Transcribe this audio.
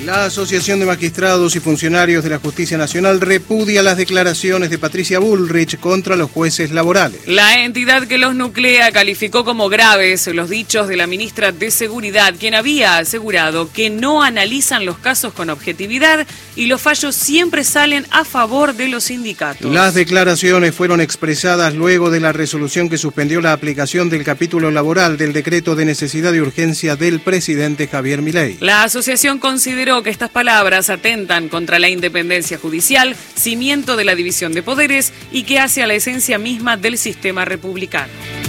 La Asociación de Magistrados y Funcionarios de la Justicia Nacional repudia las declaraciones de Patricia Bullrich contra los jueces laborales. La entidad que los nuclea calificó como graves los dichos de la ministra de Seguridad, quien había asegurado que no analizan los casos con objetividad y los fallos siempre salen a favor de los sindicatos. Las declaraciones fueron expresadas luego de la resolución que suspendió la aplicación del capítulo laboral del decreto de necesidad y urgencia del presidente Javier Milei. La asociación consideró que estas palabras atentan contra la independencia judicial, cimiento de la división de poderes y que hace a la esencia misma del sistema republicano.